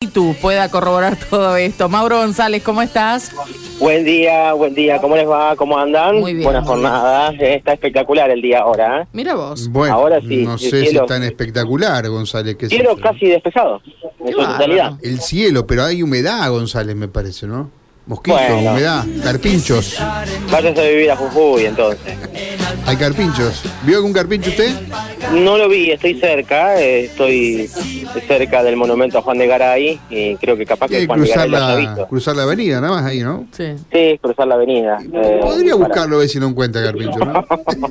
espíritu pueda corroborar todo esto. Mauro González, ¿cómo estás? Buen día, ¿cómo les va? ¿Cómo andan? Muy bien. Buena jornada, está espectacular el día ahora, ¿eh? Mira vos. Bueno, ahora sí, no el sé si cielo- es tan espectacular, González. ¿Qué sé Cielo yo? casi despejado, en su bárbaro. totalidad. El cielo, pero hay humedad, González, me parece, ¿no? Mosquitos, Bueno. humedad, carpinchos. Váyase a vivir a Jujuy, entonces. Hay carpinchos. ¿Vio algún carpincho usted? No lo vi, estoy cerca, estoy cerca del monumento a Juan de Garay y creo que capaz que Hay que Juan de cruzar Garay lo haya visto. cruzar la avenida, nada más ahí, ¿no? Sí. Sí, cruzar la avenida. Podría para- buscarlo a ver si no encuentra carpincho, ¿no?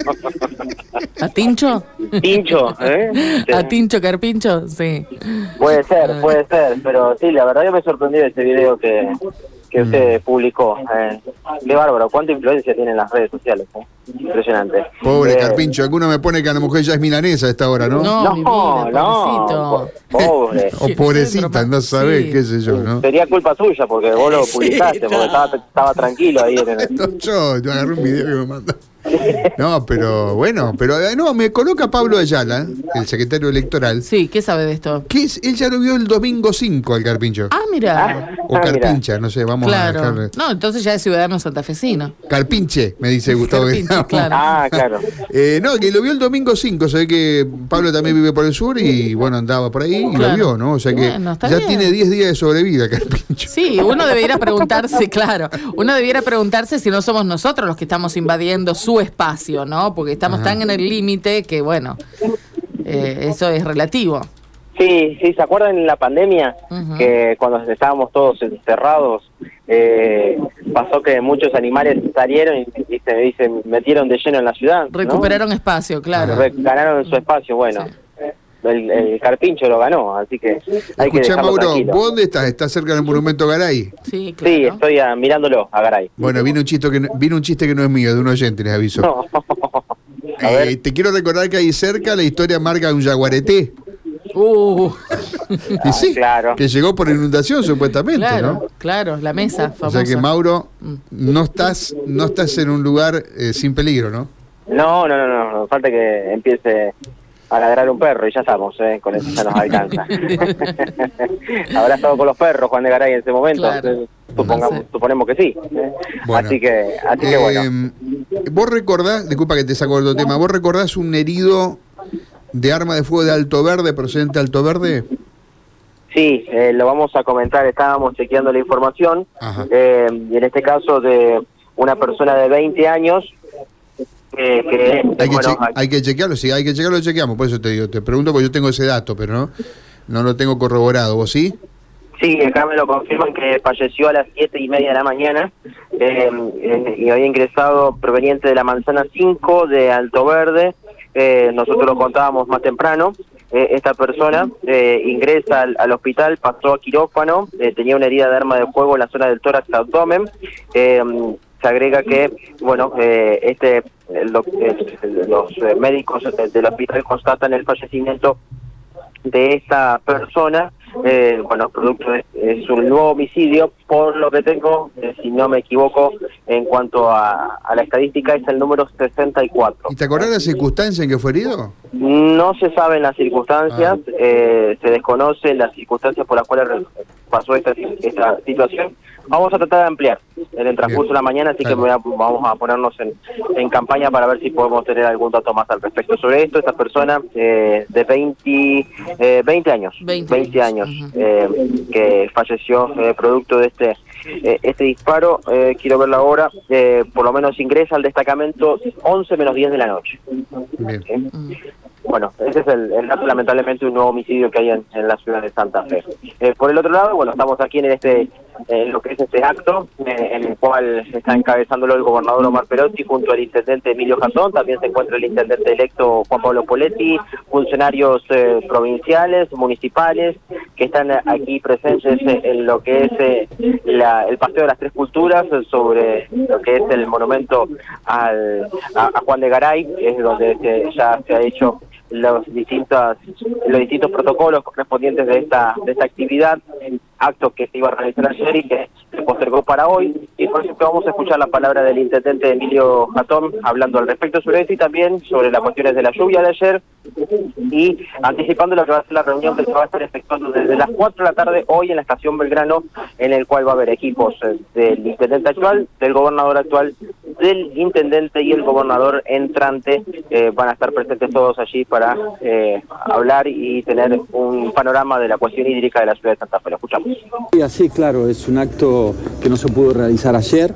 ¿A Tincho? Tincho, ¿eh? Sí. ¿A Tincho Carpincho? Sí. Puede ser, pero sí, la verdad que me sorprendió ese video que usted publicó. Qué bárbaro, cuánta influencia tienen las redes sociales, ¿eh? Impresionante. Pobre carpincho. Alguno me pone que a la mujer ya es milanesa a esta hora, ¿no? No, mi vida, pobrecito. Pobre. O pobrecita, no sabés, Sí. qué sé yo, ¿no? Sería culpa suya porque vos lo publicaste, porque estaba tranquilo ahí en el... No, yo agarré un video que me mandó. No, pero bueno, no, me coloca Pablo Ayala, el secretario electoral, Sí, ¿qué sabe de esto? que él ya lo vio el domingo 5 al carpincho. Ah, mira. O carpincha, no sé, vamos a Claro. dejarle. No, entonces ya es ciudadano santafesino. Carpinche, me dice Gustavo. Carpinche, Guillermo. claro. Ah, claro. No, que lo vio el domingo 5, se ve que Pablo también vive por el sur y bueno, andaba por ahí y Claro. lo vio, ¿no? O sea que Bueno, está ya bien. tiene 10 días de sobrevida, carpincho. Sí, uno debiera preguntarse, claro, uno debiera preguntarse si no somos nosotros los que estamos invadiendo su espacio, ¿no? Porque estamos tan en el límite que, bueno, eso es relativo. Sí, ¿se acuerdan en la pandemia? Ujú. Que cuando estábamos todos encerrados, pasó que muchos animales salieron y se metieron de lleno en la ciudad, ¿no? Recuperaron espacio, claro. Ganaron su espacio, bueno. Sí. El carpincho lo ganó, así que hay que Escuchá, dejarlo Mauro, tranquilo. ¿vos dónde estás? ¿Estás cerca del monumento Garay? Sí, claro. Sí, estoy mirándolo a Garay. Bueno, viene un chiste que no es mío, de un oyente, les aviso. No. A ver. Te quiero recordar que ahí cerca la historia marca un yaguareté. Y sí, claro. que llegó por inundación supuestamente, Claro, ¿no? claro, la mesa O famosa. sea que Mauro, no estás en un lugar sin peligro, ¿no? No, falta que empiece a ladrar un perro y ya estamos, con eso ya nos alcanza. Habrá estado con los perros Juan de Garay en ese momento, Claro. suponemos que sí. Bueno. Así que bueno. Vos recordás, disculpa que te saco de otro tema, ¿vos recordás un herido de arma de fuego de Alto Verde, procedente de Alto Verde? Sí, lo vamos a comentar, estábamos chequeando la información, Ajá. y en este caso de una persona de 20 años, que Hay que chequearlo, sí, hay que chequearlo, lo chequeamos, por eso te digo, te pregunto porque yo tengo ese dato, pero no lo tengo corroborado, ¿vos sí? sí, acá me lo confirman que falleció a las 7:30 de la mañana, y había ingresado proveniente de la Manzana 5 de Alto Verde. Nosotros lo contábamos más temprano. Esta persona ingresa al hospital, pasó a quirófano, tenía una herida de arma de fuego en la zona del tórax abdomen. Se agrega que, bueno, los médicos del hospital constatan el fallecimiento de esta persona. Bueno, producto es un nuevo homicidio, por lo que tengo, si no me equivoco, en cuanto a la estadística, es el número 64. ¿Y te acordás de la circunstancia en que fue herido? No se saben las circunstancias, se desconocen las circunstancias por las cuales pasó esta situación. Vamos a tratar de ampliar en el transcurso de la mañana, así que vamos a ponernos en campaña para ver si podemos tener algún dato más al respecto sobre esto. Esta persona de 20 años, 20 años, que falleció producto de este disparo. Quiero ver la hora, por lo menos ingresa al destacamento 11 menos 10 de la noche. Bien. Bueno, ese es el dato, lamentablemente, un nuevo homicidio que hay en la ciudad de Santa Fe. Por el otro lado, bueno, estamos aquí en lo que es este acto, en el cual está encabezándolo el gobernador Omar Perotti junto al intendente Emilio Jatón. También se encuentra el intendente electo Juan Pablo Poletti, funcionarios provinciales, municipales, que están aquí presentes en lo que es el Paseo de las Tres Culturas, sobre lo que es el monumento a Juan de Garay, es donde ya se ha hecho los distintos protocolos correspondientes de esta actividad, acto que se iba a realizar ayer y que se postergó para hoy. Y por ejemplo vamos a escuchar la palabra del intendente Emilio Jatón hablando al respecto sobre esto y también sobre las cuestiones de la lluvia de ayer y anticipando lo que va a ser la reunión que se va a estar efectuando desde las 4 de la tarde hoy en la estación Belgrano, en el cual va a haber equipos del intendente actual, del gobernador actual, del intendente y el gobernador entrante. Van a estar presentes todos allí para hablar y tener un panorama de la cuestión hídrica de la ciudad de Santa Fe. Lo escuchamos. Sí, así, claro, es un acto que no se pudo realizar ayer.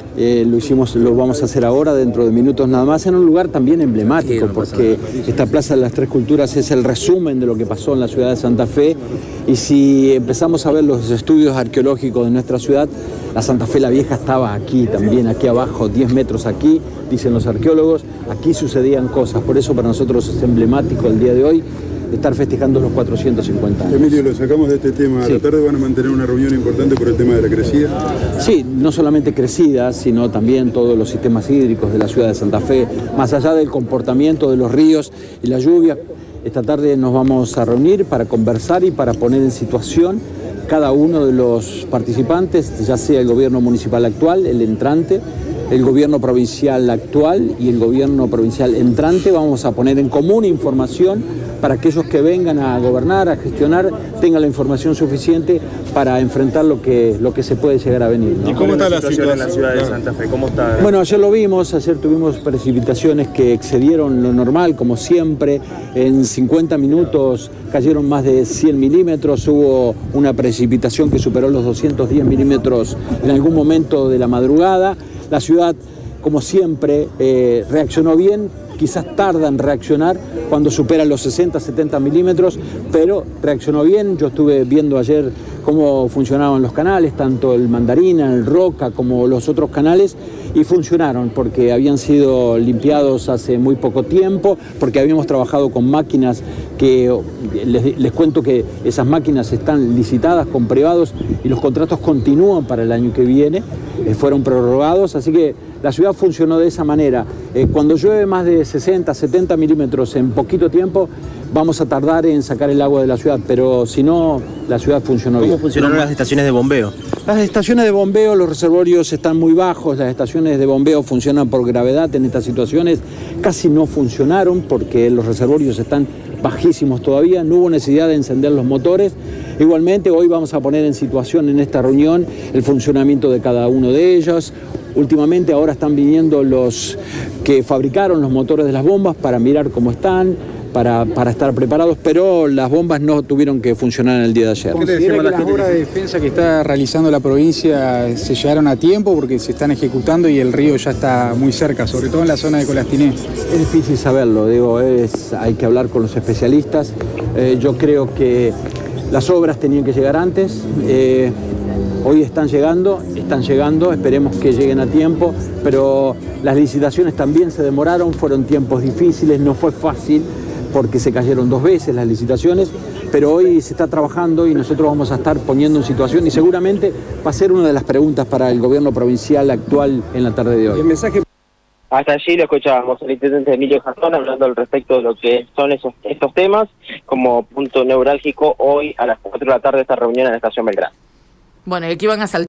Lo vamos a hacer ahora, dentro de minutos nada más, en un lugar también emblemático, porque esta Plaza de las Tres Culturas es el resumen de lo que pasó en la ciudad de Santa Fe, y si empezamos a ver los estudios arqueológicos de nuestra ciudad, la Santa Fe la Vieja estaba aquí también, aquí abajo, 10 metros aquí, dicen los arqueólogos, aquí sucedían cosas, por eso para nosotros es emblemático el día de hoy estar festejando los 450 años. Emilio, lo sacamos de este tema. A la tarde van a mantener una reunión importante por el tema de la crecida. Sí, no solamente crecida, sino también todos los sistemas hídricos de la ciudad de Santa Fe, más allá del comportamiento de los ríos y la lluvia. Esta tarde nos vamos a reunir para conversar y para poner en situación cada uno de los participantes, ya sea el gobierno municipal actual, el entrante, el gobierno provincial actual y el gobierno provincial entrante. Vamos a poner en común información para que aquellos que vengan a gobernar, a gestionar, tengan la información suficiente para enfrentar lo que se puede llegar a venir, ¿no? ¿Y cómo está la situación en la ciudad de Santa Fe? ¿Cómo está? Bueno, ayer lo vimos, ayer tuvimos precipitaciones que excedieron lo normal, como siempre. En 50 minutos cayeron más de 100 milímetros, hubo una precipitación que superó los 210 milímetros en algún momento de la madrugada. La ciudad, como siempre, reaccionó bien. Quizás tarda en reaccionar cuando supera los 60, 70 milímetros, pero reaccionó bien. Yo estuve viendo ayer cómo funcionaban los canales, tanto el Mandarina, el Roca, como los otros canales, y funcionaron porque habían sido limpiados hace muy poco tiempo, porque habíamos trabajado con máquinas que, les cuento que esas máquinas están licitadas con privados y los contratos continúan para el año que viene, fueron prorrogados, así que la ciudad funcionó de esa manera. Cuando llueve más de 60, 70 milímetros en poquito tiempo, vamos a tardar en sacar el agua de la ciudad, pero si no, la ciudad funcionó bien. ¿Cómo funcionaron las estaciones de bombeo? Las estaciones de bombeo, los reservorios están muy bajos, las estaciones de bombeo funcionan por gravedad. En estas situaciones casi no funcionaron porque los reservorios están bajísimos todavía, no hubo necesidad de encender los motores. Igualmente, hoy vamos a poner en situación en esta reunión el funcionamiento de cada uno de ellos. Últimamente ahora están viniendo los que fabricaron los motores de las bombas para mirar cómo están, para estar preparados, pero las bombas no tuvieron que funcionar en el día de ayer. ¿Considera que las obras de defensa que está realizando la provincia se llegaron a tiempo porque se están ejecutando y el río ya está muy cerca, sobre todo en la zona de Colastiné? Es difícil saberlo, digo, hay que hablar con los especialistas. Yo creo que las obras tenían que llegar antes. Hoy están llegando, esperemos que lleguen a tiempo, pero las licitaciones también se demoraron, fueron tiempos difíciles, no fue fácil porque se cayeron 2 veces las licitaciones, pero hoy se está trabajando y nosotros vamos a estar poniendo en situación y seguramente va a ser una de las preguntas para el gobierno provincial actual en la tarde de hoy. El mensaje... Hasta allí lo escuchábamos el intendente Emilio Jazón hablando al respecto de lo que son estos temas, como punto neurálgico hoy a las 4 de la tarde esta reunión en la estación Belgrano. Bueno, y aquí van a saltar